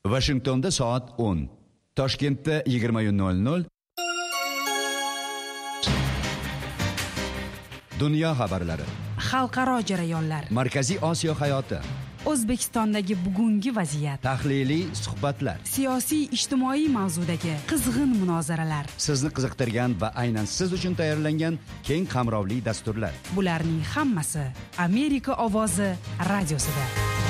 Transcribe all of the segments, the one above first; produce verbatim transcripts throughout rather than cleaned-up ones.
Washingtonda soat o'n, Toshkentda yigirma nol nol. Dunyo xabarlari, xalqaro jarayonlar, Markaziy Osiyo hayoti, O'zbekistondagi bugungi vaziyat, tahliliy suhbatlar, siyosiy ijtimoiy mavzudagi qizg'in munozaralar, sizni qiziqtirgan va aynan siz uchun tayyorlangan keng qamrovli dasturlar. Bularning hammasi Amerika ovozi radiosida.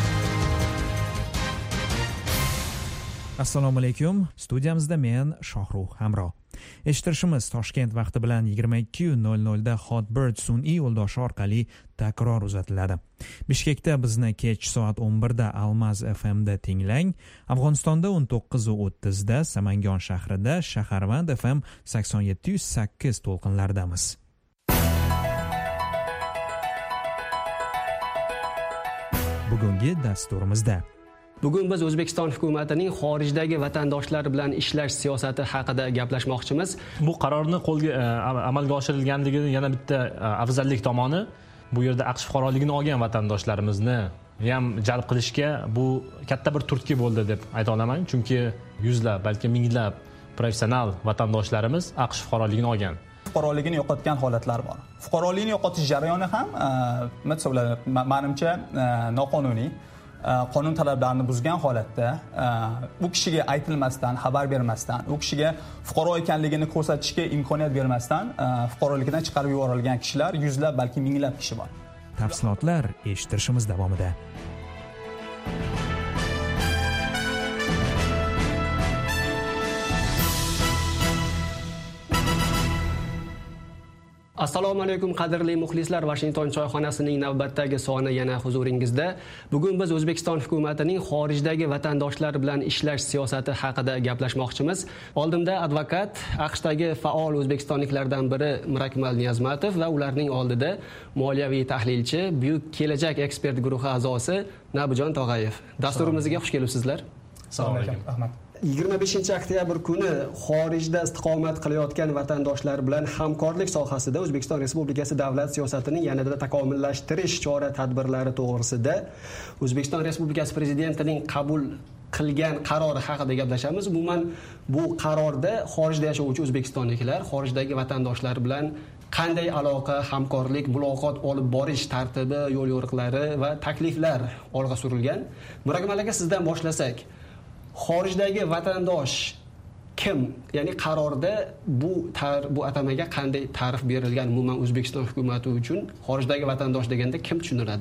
Assalomu alaykum. Studiyamizda men Shohruh Hamro. Eshittirishimiz Toshkent vaqti bilan yigirma ikki nol nol da Hotbird sun'iy yo'ldoshi orqali takror uzatiladi. Bishkekda bizni kech soat o'n bir da Almaz F M da tinglang. Afg'onistonda o'n to'qqiz o'ttiz da, Samangon shahrida Shaharvand F M sakson yetti yuz sakkiz to'lqinlaridamiz. Bugungi dasturimizda Bugun biz O'zbekiston hukumatining xorijdagi vatandoshlar bilan ishlash siyosati haqida gaplashmoqchimiz. Bu qarorni qo'lga amalga oshirilganligini yana bitta afzallik tomoni, bu yerda AQSh fuqaroligini olgan vatandoshlarimizni ham jalb qilishga bu katta bir turtki bo'ldi deb ayta olaman, chunki yuzlab, balki minglab professional vatandoshlarimiz AQSh fuqaroligini olgan. Fuqaroligini yo'qotgan holatlar bor. Fuqaroligini yo'qotish jarayoni ham menimcha noqonuniy, qonun talablarini buzgan holatda bu kishiga aytilmasdan, xabar bermasdan, u kishiga fuqaro ekanligini ko'rsatishga imkoniyat bermasdan fuqarolikdan chiqarib yuborilgan kishilar yuzlab, balki minglab kishi bor. Tafsilotlar eshittirishimiz davomida. Assalomu alaykum qadrli muxlislar, Washington choyxonasining navbatdagi soni yana huzuringizda. Bugun biz O'zbekiston hukumatining xorijdagi vatandoshlar bilan ishlash siyosati haqida gaplashmoqchimiz. Oldimda advokat, AQShdagi faol o'zbekistonliklardan biri Mirakmal Niyazmatov va ularning oldida moliyaviy tahlilchi, Buyuk kelajak ekspert guruhi a'zosi Nabijon Tog'ayev. Dasturimizga xush kelibsizlar. Assalomu alaykum. Rahmat. yigirma beshinchi oktyabr kuni xorijda istiqomat qilayotgan vatandoshlar bilan hamkorlik sohasida O'zbekiston Respublikasi davlat siyosatining yanada takomillashtirish chora-tadbirlari to'g'risida O'zbekiston Respublikasi Prezidentining qabul qilgan qarori haqida gaplashamiz. Umuman bu qarorda xorijda yashovchi o'zbekistonliklar xorijdagi vatandoshlar bilan qanday aloqa, hamkorlik, muloqot olib borish tartibi, yo'l yo'riqlari va takliflar olg'a surilgan. Mirakmal aka, sizdan boshlasak, xorijdagi vatandosh kim? Ya'ni qarorda bu tar, bu atamaga qanday ta'rif berilgan umuman O'zbekiston hukumati uchun xorijdagi vatandosh deganda kim tushuniladi?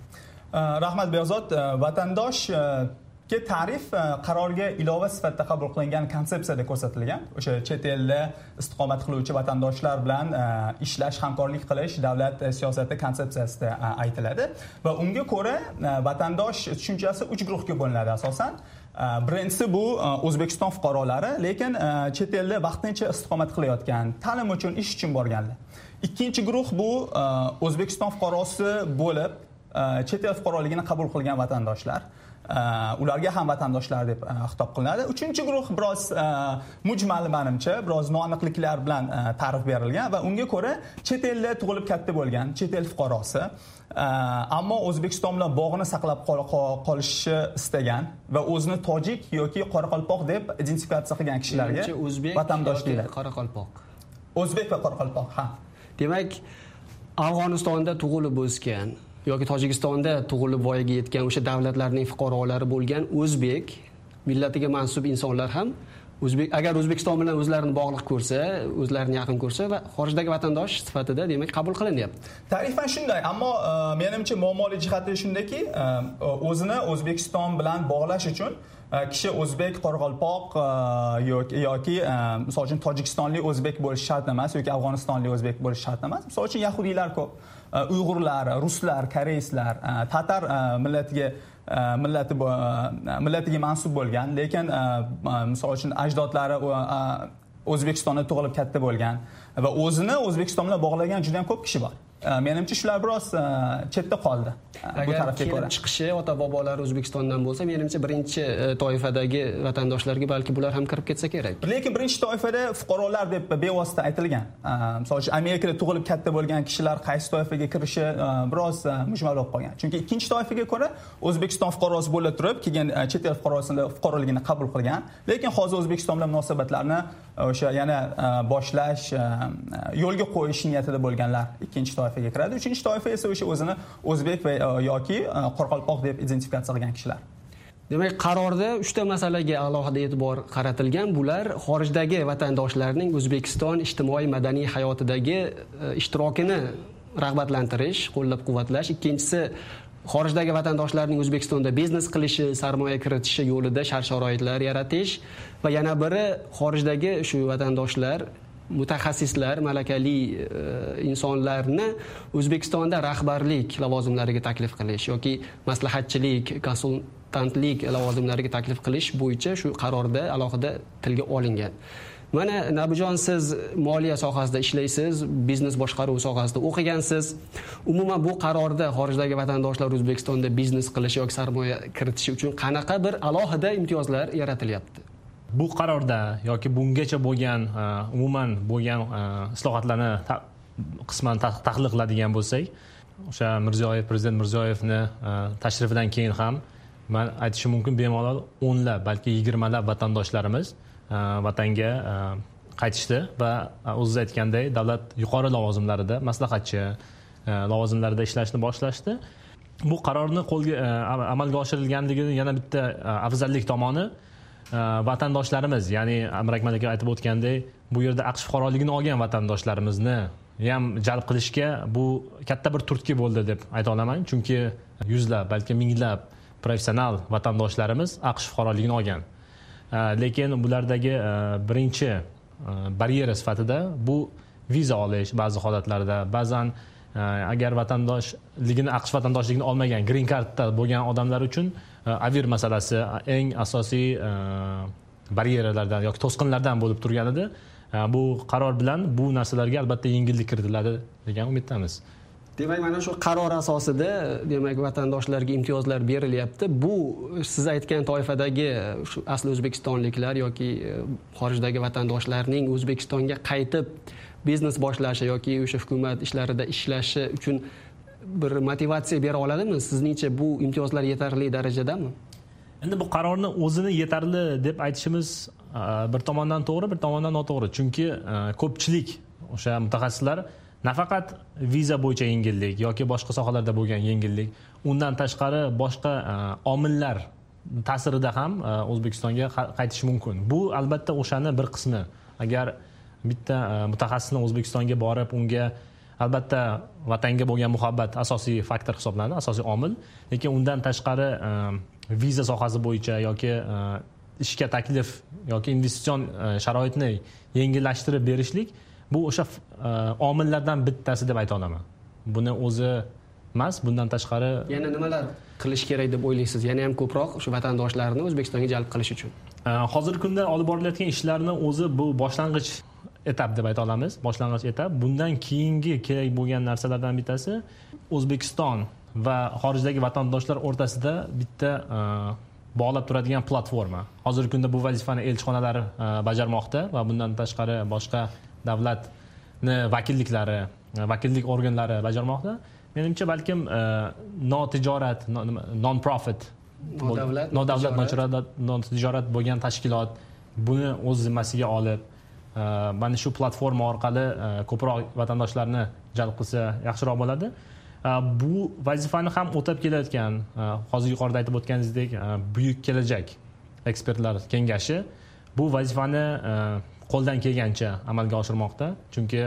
Rahmat Behzod, vatandosh ga ta'rif qarorga ilova sifatida qabul qilingan konsepsiyada ko'rsatilgan. O'sha chet elda istiqomat qiluvchi vatandoshlar bilan ishlash, hamkorlik qilish davlat siyosati konsepsiyasida aytiladi va unga ko'ra vatandosh tushunchasi uch guruhga bo'linadi asosan. Birinchisi bu O'zbekiston fuqarolari, lekin chet elda vaqtincha istiqomat qilayotgan, ta'lim uchun, ish uchun borganlar. Ikkinchi guruh bu O'zbekiston fuqarosi bo'lib, chet el fuqaroligini qabul qilgan vatandoshlar. Ularga ham vatandoshlar deb xitob qilinadi. Uchinchi guruh biroz mujmal, menimcha, biroz noaniqliklar bilan ta'rif berilgan va unga ko'ra chet elda tug'ilib katta bo'lgan chet el fuqarosi, ammo O'zbekiston bilan bog'ini saqlab qolishni istagan va o'zini tojik yoki qoraqalpoq deb identifikatsiya qilgan kishilarga vatandosh deyiladi. Qoraqalpoq. O'zbek va qoraqalpoq, ha. Demak, Afg'onistonda tug'ilib o'sgan yoki Tojikistonda tug'ilib voyaga yetgan o'sha davlatlarning fuqarolari bo'lgan o'zbek millatiga mansub insonlar ham o'zbek, agar O'zbekiston bilan o'zlarini bog'liq ko'rsa, o'zlarini yaqin ko'rsa va xorijdagi vatandosh sifatida demak qabul qilinyapti. Ta'rifan shunday, ammo menimcha muammoli jihati shundaki, o'zini O'zbekiston bilan bog'lash uchun kishi o'zbek, qoraqalpoq yoki yoki misol uchun Tojikistonlik o'zbek bo'lish shart emas yoki Afg'onistonlik o'zbek bo'lish shart emas. Misol uchun yahudiylar ko'p, uyg'urlar, ruslar, koreyslar, tatar millatiga millati millatiga mansub bo'lgan, lekin misol uchun ajdodlari O'zbekistonda tug'ilib katta bo'lgan va o'zini O'zbekiston bilan bog'lagan juda ham ko'p kishi bor. menimcha shular biroz chetda qoldi bu tarafga ko'ra. Kelib chiqishi ota bobolari O'zbekistondan bo'lsa, menimcha birinchi toifadagi vatandoshlarga balki bular ham kirib ketsa kerak. Lekin birinchi toifada fuqarolar deb bevosita aytilgan. Masalan, Amerikada tug'ilib katta bo'lgan kishilar qaysi toifaga kirishi biroz mujmal bo'lib qolgan. Chunki ikkinchi toifaga ko'ra O'zbekiston fuqarosi bo'la turib, keyin chet el fuqarosini fuqaroligini qabul qilgan, lekin hozir O'zbekiston bilan munosabatlarni o'sha yana boshlash, yo'lga qo'yish niyatida bo'lganlar ikkinchi toifaga kiradi. Uchinchi toifa esa o'sha o'zini o'zbek va yoki qoraqalpoq deb identifikatsiya qilgan kishilar. Demak, qarorda uchta masalaga alohida e'tibor qaratilgan. Bular xorijdagi vatandoshlarning O'zbekiston ijtimoiy madaniy hayotidagi ishtirokini rag'batlantirish, qo'llab-quvvatlash. Ikkinchisi, xorijdagi vatandoshlarning O'zbekistonda biznes qilishi, sarmoya kiritishi yo'lida shart-sharoitlar yaratish va yana biri xorijdagi shu vatandoshlar, mutaxassislar, malakali insonlarni O'zbekistonda rahbarlik lavozimlariga taklif qilish yoki maslahatchilik, konsultantlik lavozimlariga taklif qilish bo'yicha shu qarorda alohida tilga olingan. Mana Nabijon, siz moliya sohasida ishlaysiz, biznes boshqaruvi sohasida o'qigansiz. Umuman bu qarorda xorijdagi vatandoshlar O'zbekistonda biznes qilish yoki sarmoya kiritishi uchun qanaqa bir alohida imtiyozlar yaratilyapti? Bu qarorda yoki bungacha bo'lgan umuman bo'lgan islohotlarni qisman tahlil qiladigan bo'lsak, o'sha Mirziyoyev, prezident Mirziyoyevni tashrifidan keyin ham men aytishim mumkin, bemalol o'nlab, balki yigirmalab vatandoshlarimiz vatanga qaytishdi va o'zingiz aytgandek davlat yuqori lavozimlarida, maslahatchi lavozimlarida ishlashni boshlashdi. Bu qarorni qo'lga amalga oshirilganligini yana bitta afzallik tomoni, vatandoshlarimiz, ya'ni Amir Akmal aka aytib o'tgandek, bu yerda AQSh fuqaroligini olgan vatandoshlarimizni ham jalb qilishga bu katta bir turtki bo'ldi deb ayta olaman. Chunki yuzlab, balki minglab professional vatandoshlarimiz AQSh fuqaroligini olgan. Lekin bulardagi birinchi baryera sifatida bu viza olish ba'zi holatlarda, ba'zan agar vatandoshligini, AQSh vatandoshligini olmagan, green cardda bo'lgan odamlar uchun avir masalasi eng asosiy baryeralardan yoki to'sqinlardan bo'lib turgan edi. Bu qaror bilan bu narsalarga albatta yengillik kiritiladi degan umiddamiz. Demak, mana shu qaror asosida demak vatandoshlarga imtiyozlar berilyapti. Bu siz aytgan toifadagi shu asli o'zbekistonliklar yoki xorijdagi vatandoshlarning O'zbekistonga qaytib biznes boshlashi yoki o'sha hukumat ishlarida ishlashi uchun bir motivatsiya bera oladimi? Sizningcha bu imtiyozlar yetarli darajadami? Endi bu qarorni o'zini yetarli deb aytishimiz bir tomondan to'g'ri, bir tomondan noto'g'ri. Chunki ko'pchilik o'sha mutaxassislar nafaqat viza bo'yicha yengillik yoki boshqa sohalarda bo'lgan yengillik, undan tashqari boshqa omillar ta'sirida ham O'zbekistonga qaytishi mumkin. Bu albatta o'shani bir qismi. Agar bitta mutaxassisni O'zbekistonga borib, unga albatta vatanga bo'lgan muhabbat asosiy faktor hisoblanadi, asosiy omil. Lekin undan tashqari viza sohasi bo'yicha yoki ishga taklif yoki investitsion sharoitni yengillashtirib berishlik bu o'sha omillardan bittasi deb ayta olaman. Buni o'zi emas, bundan tashqari yana nimalar qilish kerak deb o'ylaysiz? Yana ham ko'proq shu vatandoshlarni O'zbekistonga jalb qilish uchun. Hozirgi kunda olib borilayotgan ishlarni o'zi bu boshlang'ich etap deb ayta olamiz. Boshlang'ich etap. Bundan keyingi kerak bo'lgan narsalardan bittasi O'zbekiston va xorijdagi vatandoshlar o'rtasida bitta bog'lab turadigan platforma. Hozirgi kunda bu vazifani elchixonalar bajarmoqda va bundan tashqari boshqa davlatni vakilliklari, vakillik organlari bajarmoqda. Menimcha balkim notijorat, non-profit, nodavlat, nodavlat, notijorat bo'lgan tashkilot buni o'z zimmasiga olib, mana shu platforma orqali ko'proq vatandoshlarni jalb qilsa yaxshiroq bo'ladi. Bu vazifani ham o'tab kelayotgan, hozir yuqorida aytib o'tganingizdek, Buyuk kelajak ekspertlar kengashi bu vazifani qo'ldan kelgancha amalga oshirmoqda. Chunki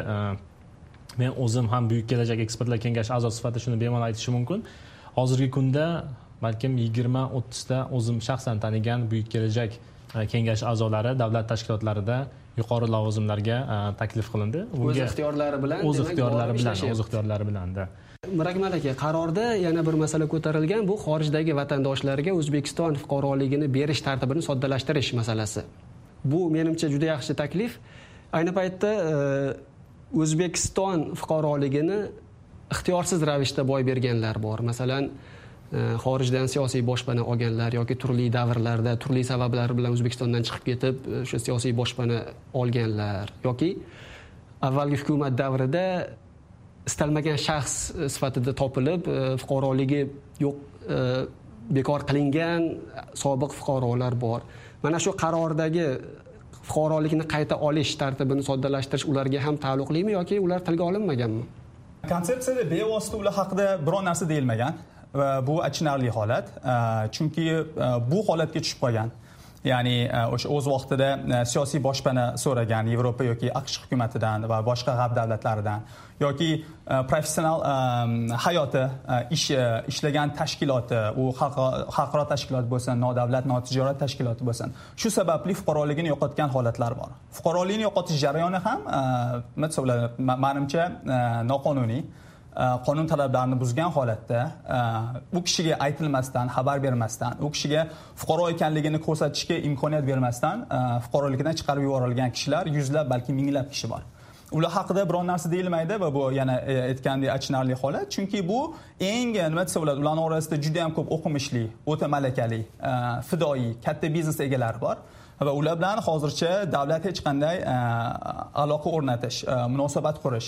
men o'zim ham Buyuk kelajak ekspertlar kengashi a'zosi sifatida shuni bemalol aytishim mumkin. Hozirgi kunda balkim yigirma o'ttiz ta o'zim shaxsan tanigan Buyuk kelajak kengashi a'zolari davlat tashkilotlarida yuqori lavozimlarga taklif qilindi. O'z ixtiyorlari bilan, o'z ixtiyorlari bilan, o'z ixtiyorlari bilan-da. Mir Akmal aka, qarorda yana bir masala ko'tarilgan, bu xorijdagi vatandoshlarga O'zbekiston fuqaroligini berish tartibini soddalashtirish masalasi. Bu menimcha juda yaxshi taklif. Ayni paytda O'zbekiston fuqaroligini ixtiyorsiz ravishda boy berganlar bor. Masalan, xorijdan siyosiy boshpana olganlar yoki turli davrlarda turli sabablar bilan O'zbekistondan chiqib ketib o'sha siyosiy boshpana olganlar yoki avvalgi hukumat davrida istalmagan shaxs sifatida topilib fuqaroligi yo'q bekor qilingan sobiq fuqarolar bor. Mana shu qarordagi fuqarolikni qayta olish tartibini soddalashtirish ularga ham taalluqlimi yoki ular tilga olinmaganmi? Konsepsiyada bevosita ular haqida biror narsa deyilmagan va bu achinarli holat. Chunki bu holatga tushib qolgan. Ya'ni o'sha o'z vaqtida siyosiy boshpana so'ragan Yevropa yoki AQSh hukumatidan va boshqa g'arb davlatlaridan yoki professional hayoti ish ishlagan tashkiloti, u xalqaro tashkilot bo'lsin, nodavlat notijorat tashkiloti bo'lsin, shu sababli fuqaroligini yo'qotgan holatlar bor. Fuqarolikni yo'qotish jarayoni ham menimcha noqonuniy, qonun talablarini buzgan holatda u kishiga aytilmasdan, xabar bermasdan, u kishiga fuqaro ekanligini ko'rsatishga imkoniyat bermasdan fuqarolikdan chiqarib yuborilgan kishilar yuzlab, balki minglab kishi bor. Ular haqida biror narsa deyilmaydi va bu yana aytgandek achinarli holat, chunki bu eng nima desa bo'ladi, ularning orasida juda ham ko'p o'qimishli, o'ta malakali, fidoyi, katta biznes egalari bor. Va ular bilan hozircha davlat hech qanday aloqa o'rnatish, munosabat qurish,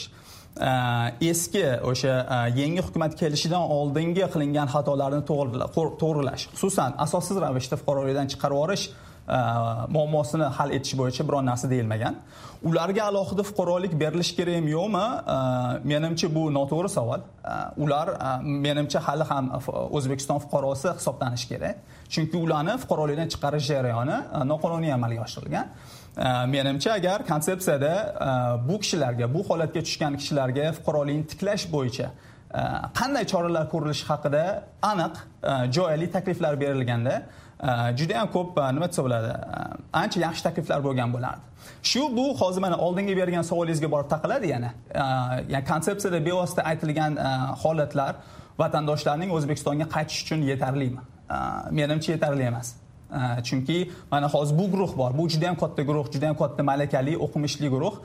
eski o'sha yangi hukumat kelishidan oldingi qilingan xatolarni to'g'rilash, xususan asossiz ravishda fuqarolikdan chiqarib yuborish muammosini hal etish bo'yicha biror narsa deyilmagan. Ularga alohida fuqarolik berilishi kerakmi yo'qmi? Menimcha bu noto'g'ri savol. Ular menimcha hali ham O'zbekiston fuqarosi hisoblanishi kerak. Chunki ularni fuqarolikdan chiqarish jarayoni noqonuniy amalga oshirilgan. Menimcha agar konsepsiyada bu kishilarga, bu holatga tushgan kishilarga fuqarolikni tiklash bo'yicha qanday choralar ko'rilishi haqida aniq jo'yali takliflar berilganda juda ham ko'p nima desa bo'ladi, ancha yaxshi takliflar bo'lgan bo'lardi. Shu bu hozir mana oldingi bergan savolingizga borib taqaladi yana. Ya'ni konsepsiyada bevosita aytilgan holatlar vatandoshlarning O'zbekistonga qaytish uchun yetarlimi? Menimcha yetarli emas. Chunki mana hozir bu guruh bor. Bu juda ham katta guruh, juda ham katta malakali, o'qimishli guruh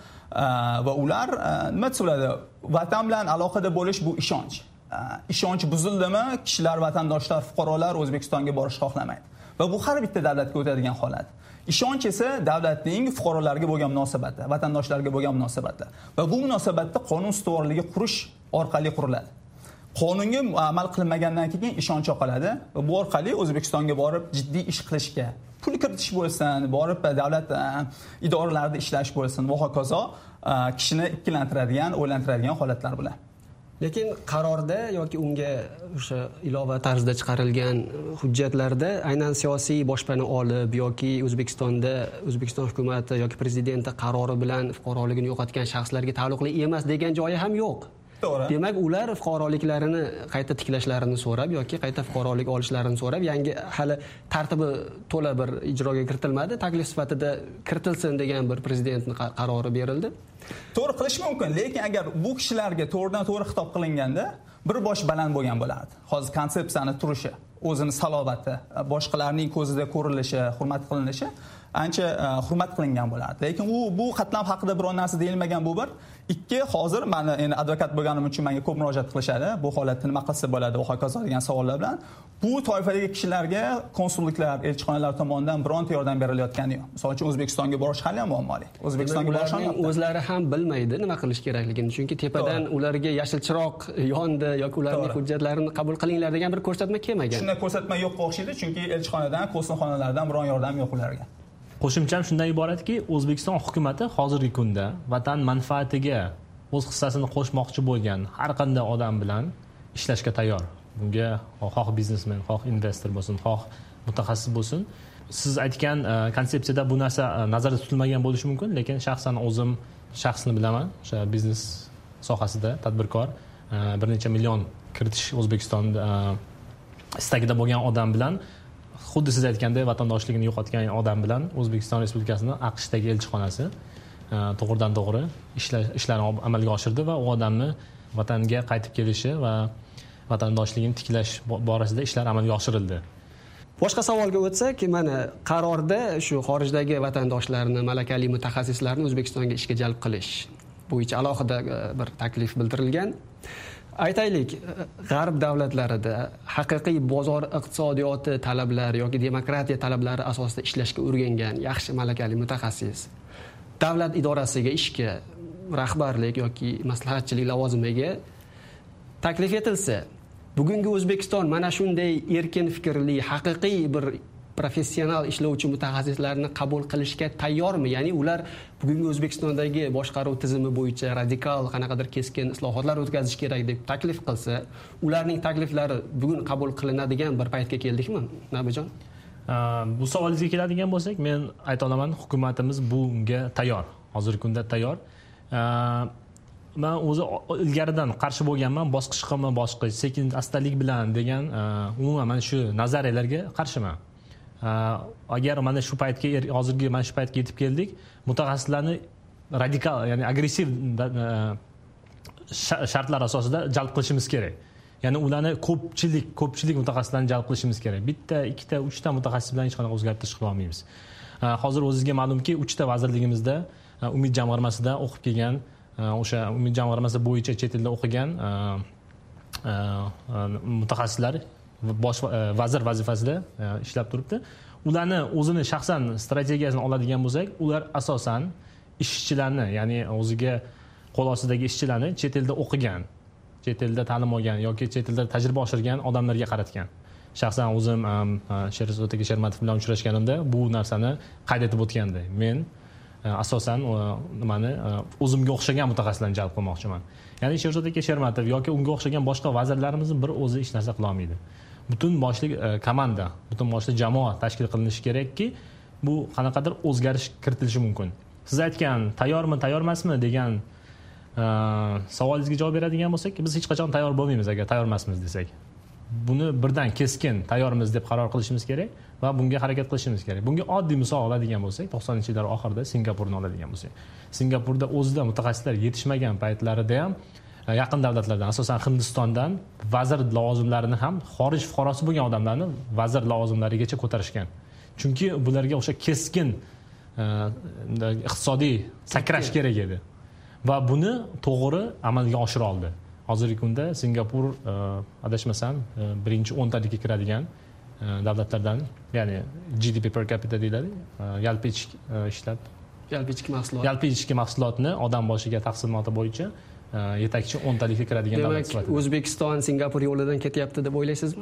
va ular nima desa bo'ladi, vatan bilan aloqada bo'lish bu ishonch. Ishonch buzildimi, kishilar, vatandoshlar, fuqarolar O'zbekistonga borishni xohlamaydi. Va bu har bitta davlatga o'tadigan holat. Ishonch esa davlatning fuqarolarga bo'lgan munosabati, vatandoshlarga bo'lgan munosabati. Va bu munosabatda qonun ustuvorligi qurish orqali quriladi. Qonunga amal qilinmagandan keyin ishonch yo'qoladi va bu orqali O'zbekistonga borib jiddiy ish qilishga, pul kiritish bo'lsin, borib davlat idoralarida ishlash bo'lsin va hokazo kishini ikkilantiradigan, o'ylantiradigan holatlar bilan. Lekin qarorda yoki unga o'sha ilova tarzda chiqarilgan hujjatlarda aynan siyosiy boshpana olib yoki O'zbekistonda O'zbekiston hukumati yoki prezidenti qarori bilan fuqaroligini yo'qotgan shaxslarga taalluqli emas degan joyi ham yo'q. To'g'ri. Demak, ular fuqaroliklarini qayta tiklashlarini so'rab yoki qayta fuqarolik olishlarini so'rab, yangi hali tartibi to'la bir ijroga kiritilmadi, taklif sifatida kiritilsin degan bir prezidentning qarori berildi. To'g'ri qilish mumkin, lekin agar bu kishilarga to'g'ridan to'g'ri xitob qilinganda bir bosh baland bo'lgan bo'lardi. Hozir konsepsiyani turishi, o'zini salovati, boshqalarning ko'zida ko'rilishi, hurmat qilinishi ancha hurmat qilingan bo'lardi. Lekin u bu qatlam haqida biror narsa deyilmagan bu bir. Ikki, hozir meni endi advokat bo'lganim uchun menga ko'p murojaat qilishadi. Bu holatni nima qilsa bo'ladi va hokazo degan savollar bilan. Bu toifadagi kishilarga konsulliklar, elchixonalar tomonidan bironta yordam berilayotgani yo'q. Misol uchun O'zbekistonga borish hali ham muammoli. O'zbekistonga borish ham o'zlari ham bilmaydi nima qilish kerakligini. Chunki tepadan ularga yashil chiroq yondi yoki ularning hujjatlarini qabul qilinglar degan bir ko'rsatma kelmagan. Shunday ko'rsatma yo'q o'xshaydi, chunki elchixonadan, konsulxonalardan biron yordam yo'q ularga. Qo'shimcham shundan iboratki, O'zbekiston hukumatı hozirgi kunda vatan manfaatiga o'z hissasini qo'shmoqchi bo'lgan har qanday odam bilan ishlashga tayyor. Bunga xoh biznesmen, xoh investor bo'lsin, xoh mutaxassis bo'lsin. Siz aytgan konsepsiyada bu narsa nazarda tutilmagan bo'lishi mumkin, lekin shaxsan o'zim shaxsni bilaman, o'sha biznes sohasida tadbirkor bir necha million kiritish O'zbekistonda istagida bo'lgan odam bilan, xuddi siz aytgandek vatandoshligini yo'qotgan odam bilan O'zbekiston Respublikasining AQShdagi elchixonasi to'g'ridan to'g'ri ishlarni amalga oshirdi va u odamni vatanga qaytib kelishi va vatandoshligini tiklash borasida ishlar amalga oshirildi. Boshqa savolga o'tsak, mana qarorda shu xorijdagi vatandoshlarni, malakali mutaxassislarni O'zbekistonga ishga jalb qilish bo'yicha alohida bir taklif bildirilgan. aytaylik, g'arb davlatlarida haqiqiy bozor iqtisodiyoti talablari yoki demokratiya talablari asosida ishlashga o'rgangan yaxshi malakali mutaxassis davlat idorasiga ishga rahbarlik yoki maslahatchilik lavozimiga taklif etilsa, bugungi O'zbekiston mana shunday erkin fikrli, haqiqiy bir professional ishlovchi mutaxassislarni qabul qilishga tayyormi? Ya'ni ular bugungi O'zbekistondagi boshqaruv tizimi bo'yicha radikal, qanaqadir keskin islohotlar o'tkazish kerak deb taklif qilsa, ularning takliflari bugun qabul qilinadigan bir paytga keldikmi, Nabijon? Bu savolingizga keladigan bo'lsak, men ayta olaman, hukumatimiz bunga tayyor. Hozirgi kunda tayyor. Men o'zi ilgaridan qarshi bo'lganman, bosqich qilma bosqich, sekin astalik bilan degan umuman mana shu nazariyalarga qarshiman. Agar mana shu paytga hozirgi mana shu paytga yetib keldik, mutaxassislarni radikal, ya'ni agressiv shartlar asosida jalb qilishimiz kerak. Ya'ni ularni ko'pchilik, ko'pchilik mutaxassislarni jalb qilishimiz kerak. Bitta, ikkita, uchta mutaxassis bilan hech qanaqa o'zgartirish qila olmaymiz. Hozir o'zingizga ma'lumki, uchta vazirligimizda Umid jamg'armasida o'qib kelgan, o'sha Umid jamg'armasi bo'yicha chet elda o'qigan mutaxassislar bosh vazir vazifasida ishlab turibdi. Ularni o'zini shaxsan strategiyasini oladigan bo'lsak, ular asosan ishchilarni, ya'ni o'ziga qo'l ostidagi ishchilarni chet elda o'qigan, chet elda ta'lim olgan yoki chet elda tajriba oshirgan odamlarga qaratgan. Shaxsan o'zim Sherzod aka Shermatov bilan uchrashganimda bu narsani qayd etib o'tgandi. Men asosan nimani o'zimga o'xshagan mutaxassislarni jalb qilmoqchiman. Ya'ni Sherzod aka Shermatov yoki unga o'xshagan boshqa vazirlarimiz bir o'zi hech narsa qila olmaydi. Butun boshli komanda, butun boshli jamoa tashkil qilinishi kerakki, bu qanaqadir o'zgarish kiritilishi mumkin. Siz aytgan tayyormi, tayyor emasmi degan savolingizga javob beradigan bo'lsak, biz hech qachon tayyor bo'lmaymiz agar tayyor emasmiz desak. Buni birdan keskin tayyormiz deb qaror qilishimiz kerak va bunga harakat qilishimiz kerak. Bunga oddiy misol oladigan bo'lsak, to'qsoninchi yillar oxirida Singapurni oladigan bo'lsak. Singapurda o'zida mutaxassislar yetishmagan paytlarida ham yaqin davlatlardan, asosan Hindistondan vazir lavozimlarini ham xorij fuqarosi bo'lgan odamlarni vazir lavozimlarigacha ko'tarishgan. Chunki bularga o'sha keskin iqtisodiy sakrash kerak edi. Va buni to'g'ri amalga oshira oldi. Hozirgi kunda Singapur adashmasam birinchi o'ntalikka kiradigan davlatlardan, ya'ni G D P per capita deyiladi, yalpi ichki ishlab, yalpi ichki mahsulot. Yalpi ichki mahsulotni odam boshiga taqsimoti bo'yicha yetakchi o'ntalikka kiradigan davlat sifatida. Demak, O'zbekiston Singapur yo'lidan ketyapti deb o'ylaysizmi?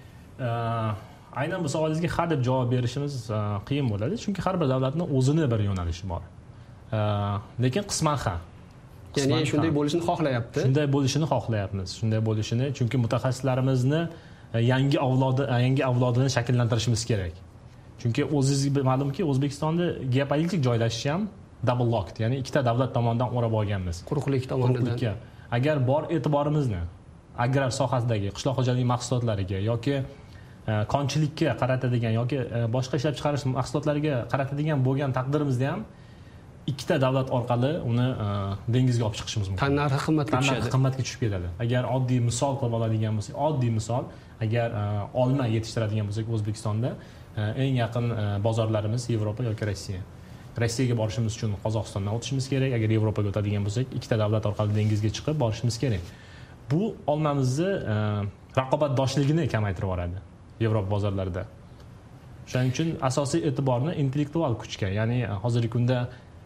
Aynan bu savolingizga ha deb javob berishimiz qiyin bo'ladi, chunki har bir davlatning o'zini bir yo'nalishi bor. Lekin qisman ha. Ya'ni shunday bo'lishini xohlayapti. Shunday bo'lishini xohlayapmiz. Shunday bo'lishini, chunki mutaxassislarimizni yangi avlodi, yangi avlodini shakllantirishimiz kerak. Chunki o'zingizga ma'lumki, O'zbekistonda geopolitik joylashish ham double locked, ya'ni ikkita davlat tomonidan o'rab olganmiz. Quruqlik tomonidan. Agar bor e'tiborimizni agrar sohasidagi qishloq xo'jaligi mahsulotlariga yoki konchilikka qaratadigan yoki boshqa ishlab chiqarish mahsulotlariga qaratadigan bo'lgan taqdirimizda ham ikkita davlat orqali uni dengizga olib chiqishimiz mumkin. Tan narxi qimmatga tushadi. Tan narxi qimmatga tushib ketadi. Agar oddiy misol qilib oladigan bo'lsak, oddiy misol, agar olma yetishtiradigan bo'lsak O'zbekistonda eng yaqin bozorlarimiz Yevropa yoki Rossiya. Rossiyaga borishimiz uchun Qozog'istondan o'tishimiz kerak. Agar Yevropaga o'tadigan bo'lsak, ikkita davlat orqali dengizga chiqib borishimiz kerak. Bu olmamizni raqobatdoshligini kamaytirib yuboradi Yevropa bozorlarida. Shuning uchun asosiy e'tiborni intellektual kuchga, ya'ni hozirgi kunda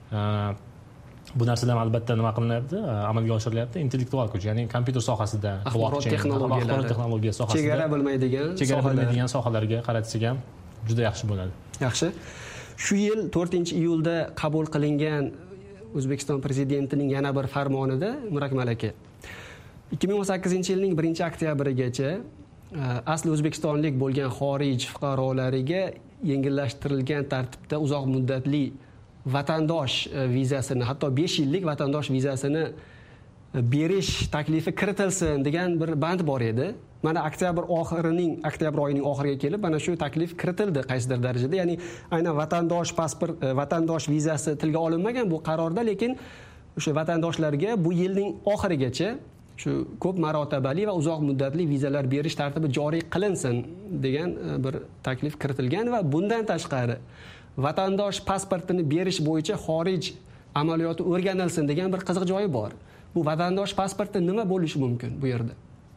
bu narsalar albatta nima qilinyapti, amalga oshirilyapti, intellektual kuch, ya'ni kompyuter sohasida, blockchain, axborot texnologiya sohasida, chegara bilmaydigan, chegara bilmaydigan sohalarga qaratsak ham juda yaxshi bo'ladi. Yaxshi. Shu yil to'rtinchi iyulda qabul qilingan O'zbekiston prezidentining yana bir farmonida Murak Malaka ikki ming o'n sakkizinchi yilning birinchi oktyabrigacha asli o'zbekistonlik bo'lgan xorij fuqarolariga yengillashtirilgan tartibda uzoq muddatli vatandosh vizasini, hatto besh yillik vatandosh vizasini berish taklifi kiritilsin degan bir band bor edi. Mana oktyabr oxirining, oktyabr oyining oxiriga kelib mana shu taklif kiritildi qaysidir darajada. Ya'ni aynan vatandosh pasport, vatandosh vizasi tilga olinmagan bu qarorda, lekin o'sha vatandoshlarga bu yilning oxirigacha shu ko'p marotabali va uzoq muddatli vizalar berish tartibi joriy qilinsin degan bir taklif kiritilgan va bundan tashqari vatandosh pasportini berish bo'yicha xorij amaliyoti o'rganilsin degan bir qiziq joyi bor. bu vatandosh pasporti nima bo'lishi mumkin bu yerda?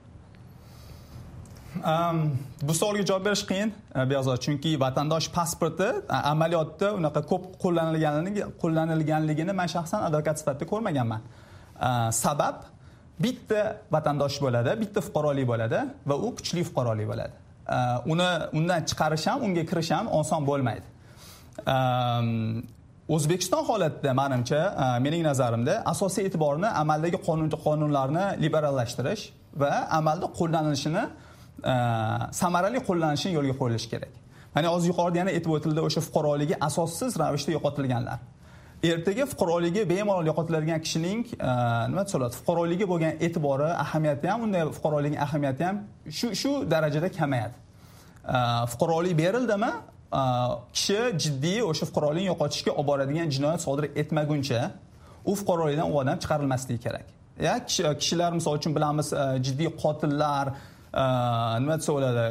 Um, bu savolga javob berish qiyin Behzod, chunki vatandosh pasporti amaliyotda unaqa ko'p qo'llanilganligini qo'llanilganligini men shaxsan advokat sifatida ko'rmaganman. Uh, sabab bitta vatandosh bo'ladi, bitta fuqarolik bo'ladi va u kuchli fuqarolik bo'ladi. Uh, uni undan chiqarish ham, unga kirish ham oson bo'lmaydi. Um, O'zbekiston holatida menimcha, uh, mening nazarimda asosiy e'tiborni amaldagi qonun qonunlarni liberallashtirish va amalda qo'llanilishini samarali qo'llanishini yo'lga qo'yilishi kerak. Mana hozir yuqorida yana aytib o'tildi, o'sha fuqaroligi asossiz ravishda yo'qotilganlar. Ertaga fuqaroligi bemalol yo'qotiladigan kishining nima desaladi, fuqaroligiga bo'lgan e'tibori, ahamiyati ham, unday fuqarolikning ahamiyati ham shu shu darajada kamayadi. Fuqarolik berildimi, kishi jiddiy o'sha fuqarolikni yo'qotishga olib boradigan jinoyat sodir etmaguncha u fuqarolikdan u odam chiqarilmasligi kerak. Ya kishilar misol uchun bilamiz, jiddiy qotillar, nima desa bo'ladi,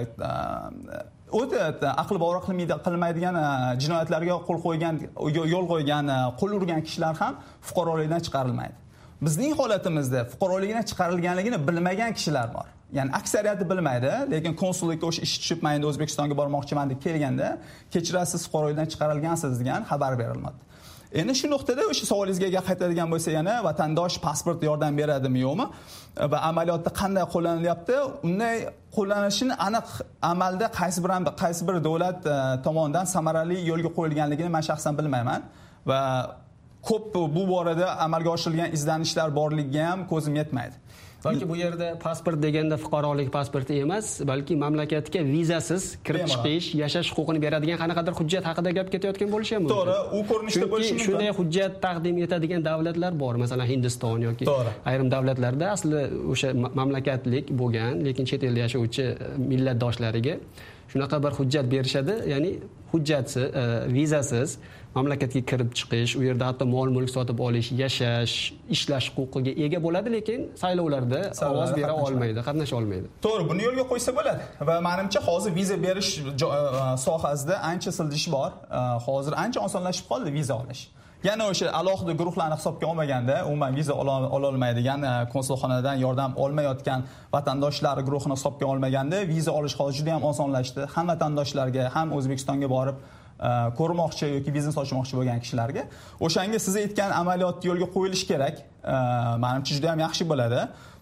o'ta aql bovar qilmaydigan jinoyatlarga qo'l qo'ygan, yo'l qo'ygan, qo'l urgan kishilar ham fuqarolikdan chiqarilmaydi. Bizning holatimizda fuqarolikdan chiqarilganligini bilmagan kishilar bor. Ya'ni aksariyati bilmaydi, lekin konsullikka o'sha ish tushib, men O'zbekistonga bormoqchiman deb kelganda, kechirasiz, fuqarolikdan chiqarilgansiz degan xabar berilmoqda. Endi shu nuqtada o'sha savolingizga qaytadigan bo'lsa, yana vatandosh pasport yordam beradimi yo'qmi va amaliyotda qanday qo'llanilyapti, unday qo'llanishini aniq amalda qaysi bir qaysi bir davlat tomonidan samarali yo'lga qo'yilganligini men shaxsan bilmayman va ko'p bu borada amalga oshirilgan izlanishlar borligiga ham ko'zim yetmaydi. Balki bu yerda pasport deganda fuqarolik pasporti emas, balki mamlakatga vizasiz kirib chiqish, yashash huquqini beradigan qanaqadir hujjat haqida gap ketayotgan bo'lishi ham mumkin. To'g'ri, u ko'rinishda bo'lishi mumkin. Shunday hujjat taqdim etadigan davlatlar bor, masalan Hindiston yoki ayrim davlatlarda asli o'sha mamlakatlik bo'lgan, lekin chet elda yashovchi millatdoshlariga shunaqa bir hujjat berishadi, ya'ni hujjatsiz, vizasiz mamlakatga kirib chiqish, u yerda hatto mol mulk sotib olish, yashash, ishlash huquqiga ega bo'ladi, lekin saylovlarda ovoz bera olmaydi, qatnasha olmaydi. To'g'ri, buni yo'lga qo'ysa bo'ladi. Va menimcha hozir viza berish sohasida ancha siljish bor. Hozir ancha osonlashib qoldi viza olish. Yana o'sha alohida guruhlarni hisobga olmaganda, umuman viza ola olmaydigan, konsulxonadan yordam olmayotgan vatandoshlar guruhini hisobga olmaganda, viza olish hozir juda ham osonlashdi. Ham vatandoshlarga, ham O'zbekistonga borib ko'rmoqchi yoki biznes ochmoqchi bo'lgan kishilarga o'shanga siz aytgan amaliyot yo'lga qo'yilishi kerak. Menimcha juda ham yaxshi bo'ladi.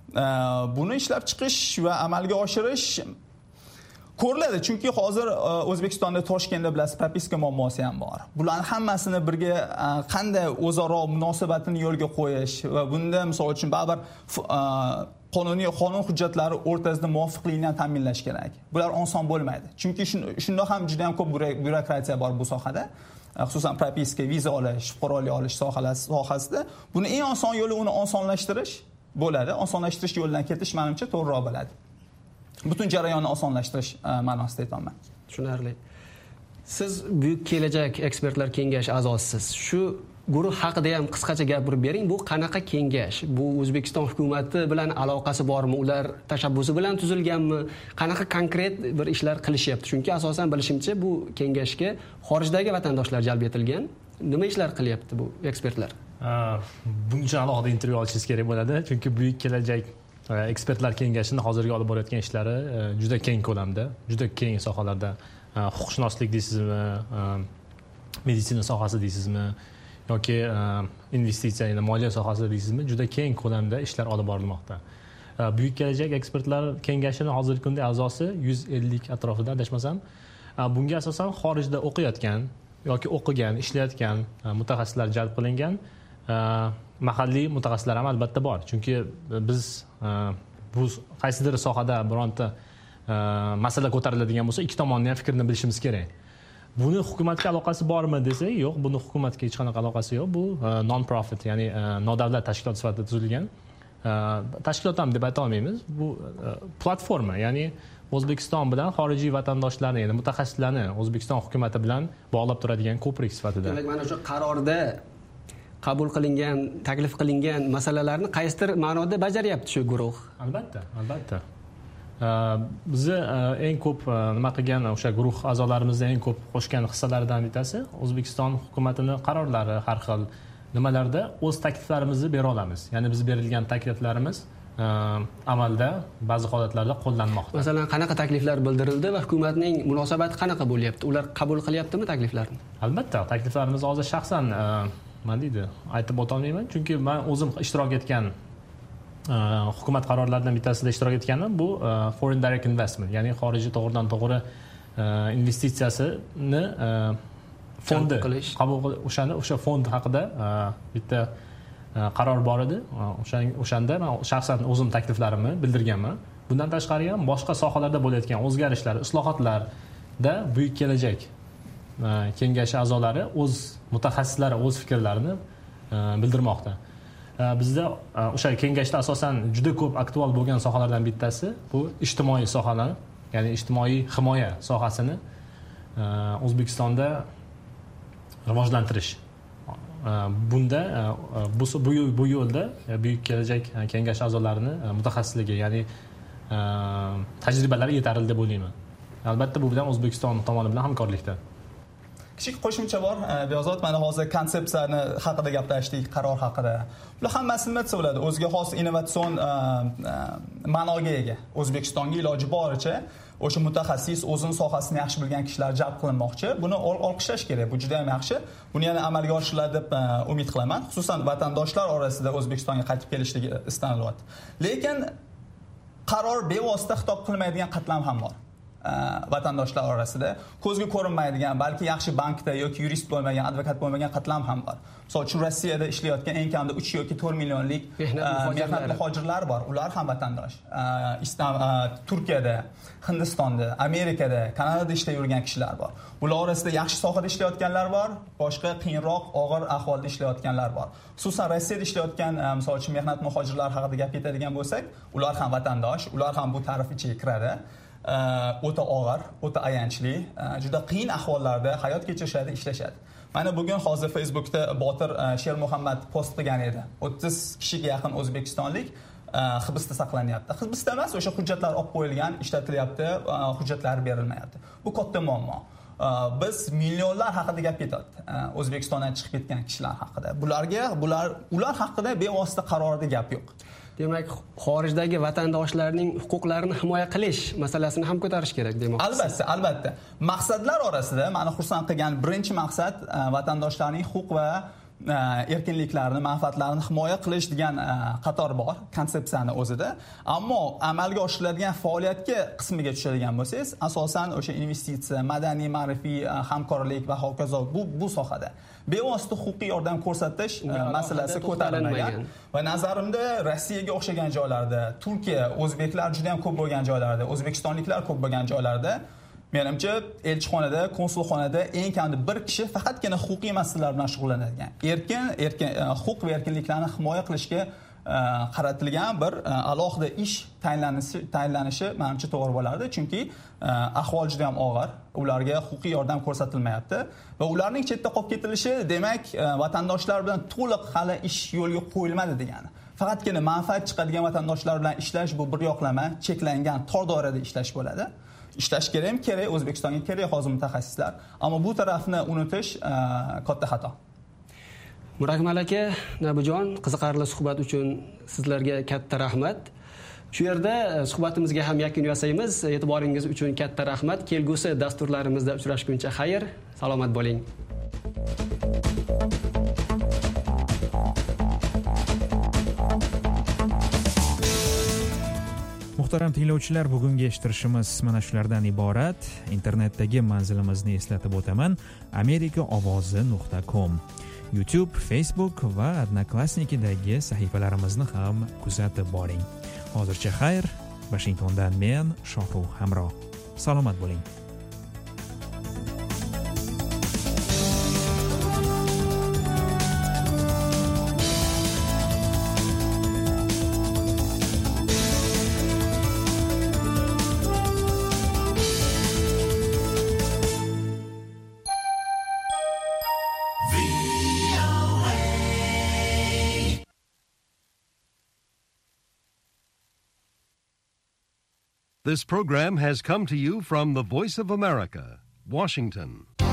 Buni ishlab chiqish va amalga oshirish ko'riladi, chunki hozir O'zbekistonda Toshkentda bilasiz, propiska muammosi ham bor. Bularning hammasini birga qanday o'zaro munosabatini yo'lga qo'yish va bunda misol uchun baribir qonuniy qonun hujjatlari o'rtasida muvofiqlikni ta'minlash kerak. Bular oson bo'lmaydi. Chunki shunda ham juda ham ko'p byurokratiya bor bu sohada. Xususan propiska, viza olish, fuqarolik olish sohasida. Buni eng oson yo'li uni osonlashtirish bo'ladi. Osonlashtirish yo'lidan ketish menimcha to'g'riroq bo'ladi. Butun jarayonni osonlashtirish ma'nosida aytaman. Tushunarli. Siz Buyuk kelajak ekspertlar kengashi a'zosisiz. Shu guruh haqida ham qisqacha gapirib bering. Bu qanaqa kengash? Bu O'zbekiston hukumati bilan aloqasi bormi? Ular tashabbusi bilan tuzilganmi? Qanaqa konkret bir ishlar qilishyapti? Chunki asosan bilishimcha bu kengashga xorijdagi vatandoshlar jalb etilgan. Nima ishlar qilyapti bu ekspertlar? Buncha alohida intervyu olishingiz kerak bo'ladi, chunki Buyuk kelajak ekspertlar kengashining hozirgi olib borayotgan ishlari juda keng ko'lamda, juda keng sohalarda, huquqshunoslik deysizmi, meditsina sohasi deysizmi yoki investitsiya, ya'ni moliya sohasida deysizmi, juda keng ko'lamda ishlar olib borilmoqda. Buyuk kelajak ekspertlar kengashining hozirgi kunda a'zosi yuz ellik atrofida adashmasam, bunga asosan xorijda o'qiyotgan yoki o'qigan, ishlayotgan mutaxassislar jalb qilingan, mahalliy mutaxassislar ham albatta bor. Chunki biz bu qaysidir sohada bironta masala ko'tariladigan bo'lsa, ikki tomonning ham fikrini bilishimiz kerak. Buni hukumatga aloqasi bormi desak, yo'q, buni hukumatga hech qanaqa aloqasi yo'q. Bu non profit, ya'ni nodavlat tashkilot sifatida tuzilgan. Tashkilot ham deb ayta olmaymiz. Bu platforma, ya'ni O'zbekiston bilan xorijiy vatandoshlarni, ya'ni mutaxassislarni O'zbekiston hukumati bilan bog'lab turadigan ko'prik sifatida. Demak, mana shu qarorda qabul qilingan, taklif qilingan masalalarni qaysidir ma'noda bajaryapti shu guruh. Albatta, albatta. Bizni eng ko'p nima qilgan o'sha guruh a'zolarimizning eng ko'p qo'shgan hissalaridan bittasi O'zbekiston hukumatining qarorlari, har xil nimalarda o'z takliflarimizni bera olamiz. Ya'ni biz berilgan takliflarimiz amalda ba'zi holatlarda qo'llanmoqda. Masalan, qanaqa takliflar bildirildi va hukumatning munosabati qanaqa bo'lyapti? Ular qabul qilyaptimi takliflarni? Albatta, takliflarimizni hozir shaxsan nima deydi, aytib o'tolmayman, chunki men o'zim ishtirok etgan hukumat qarorlaridan bittasida ishtirok etganim bu foreign direct investment, ya'ni xorijiy to'g'ridan to'g'ri investitsiyasini fondi qabul o'shani o'sha fond haqida bitta qaror bor edi. O'shanda men shaxsan o'zim takliflarimni bildirganman. Bundan tashqari ham boshqa sohalarda bo'layotgan o'zgarishlar, islohotlarda buyuk kelajak kengashi a'zolari o'z mutaxassislari o'z fikrlarini bildirmoqda. Bizda o'sha kengashda asosan juda ko'p aktual bo'lgan sohalardan bittasi bu ijtimoiy sohalar, ya'ni ijtimoiy himoya sohasini O'zbekistonda rivojlantirish. Bunda bu bu yo'lda buyuk kelajak kengashi a'zolarining mutaxassisligi, ya'ni tajribalari yetarli deb o'ylayman. Albatta bu bilan O'zbekiston tomoni bilan hamkorlikda. Kichik qo'shimcha bor. Beyozod, mana hozir konsepsiyani haqida gaplashdik, qaror haqida. Bular hammasi nima desa bo'ladi? O'ziga xos innovatsion ma'noga ega. O'zbekistonga iloji boricha o'sha mutaxassis, o'zining sohasini yaxshi bilgan kishilar jalb qilinmoqchi. Buni olqishlash kerak. Bu juda ham yaxshi. Buni yana amalga oshiriladi deb umid qilaman. Xususan vatandoshlar orasida O'zbekistonga qaytib kelishligi istanilyapti. Lekin qaror bevosita xitob qilmaydigan qatlam ham bor. Vatandoshlar orasida ko'zga ko'rinmaydigan, balki yaxshi bankda yoki yurist bo'lmagan, advokat bo'lmagan qatlam ham bor. Misol uchun Rossiyada ishlayotgan eng kamida uch yoki to'rt millionlik mehnat muhojirlar bor. Ular ham vatandosh. Turkiyada, Hindistonda, Amerikada, Kanadada ishlab yurgan kishilar bor. Ular orasida yaxshi sohada ishlayotganlar bor, boshqa qiyinroq, og'ir ahvolda ishlayotganlar bor. Xususan Rossiyada ishlayotgan, misol uchun mehnat muhojirlar haqida gap ketadigan bo'lsak, ular ham vatandosh, ular ham bu ta'rif ichiga kiradi. O'ta og'ir, o'ta ayanchli, juda qiyin ahvollarda hayot kechirishadi, ishlashadi. Mana bugun hozir Facebookda Botir Shermuhammad post qilgan edi. o'ttiz kishiga yaqin o'zbekistonlik hibsda saqlanyapti. Hibsda emas, o'sha hujjatlar olib qo'yilgan, ishlatilyapti, hujjatlari berilmayapti. Bu katta muammo. Biz millionlar haqida gap ketyapti. O'zbekistondan chiqib ketgan kishilar haqida. Bularga, bular ular haqida bevosita qarorda gap yo'q. Demak, xorijdagi vatandoshlarning huquqlarini himoya qilish masalasini ham ko'tarish kerak demoqchisiz. Albatta, albatta. Maqsadlar orasida meni xursand qilgan birinchi maqsad vatandoshlarning huquq va erkinliklarini, manfaatlarini himoya qilish degan qator bor konsepsiyani o'zida. Ammo amalga oshiriladigan faoliyatga qismiga tushadigan bo'lsangiz, asosan o'sha investitsiya, madaniy, ma'rifiy hamkorlik va hokazo bu bu sohada bevosita huquqiy yordam ko'rsatish masalasi ko'tarilmagan. Va nazarimda Rossiyaga o'xshagan joylarda, Turkiya, o'zbeklar juda ham ko'p bo'lgan joylarda, o'zbekistonliklar ko'p bo'lgan joylarda menimcha elchixonada, konsulxonada eng kamida bir kishi faqatgina huquqiy masalalar bilan shug'ullanadigan. Erkin, erkin huquq va erkinliklarni himoya qilishga qaratilgan bir alohida ish tayinlanishi tayinlanishi menimcha to'g'ri bo'lardi, chunki ahvol juda ham og'ir, ularga huquqiy yordam ko'rsatilmayapti va ularning chetda qolib ketilishi demak vatandoshlar bilan to'liq hali ish yo'lga qo'yilmadi degani. Faqatgina manfaat chiqadigan vatandoshlar bilan ishlash bu bir yoqlama, cheklangan tor doirada ishlash bo'ladi. Ishlash kerak, kerak, O'zbekistonga kerak hozir mutaxassislar, ammo bu tarafni unutish katta xato. Murakmal aka, Nabijon, qiziqarli suhbat uchun sizlarga katta rahmat. Shu yerda suhbatimizga ham yakun yasaymiz. E'tiboringiz uchun katta rahmat. Kelgusi dasturlarimizda uchrashguncha xayr, salomat bo'ling. Muhtaram tinglovchilar, bugungi eshittirishimiz mana shulardan iborat. Internetdagi manzilimizni eslatib o'taman: amerika ovozi nuqta com. YouTube, Facebook va Odnoklassnikidagi sahifalarimizni ham kuzatib boring. Hozircha xayr, Washingtondan men Shohrux Hamro. Salomat bo'ling. This program has come to you from the Voice of America, Washington.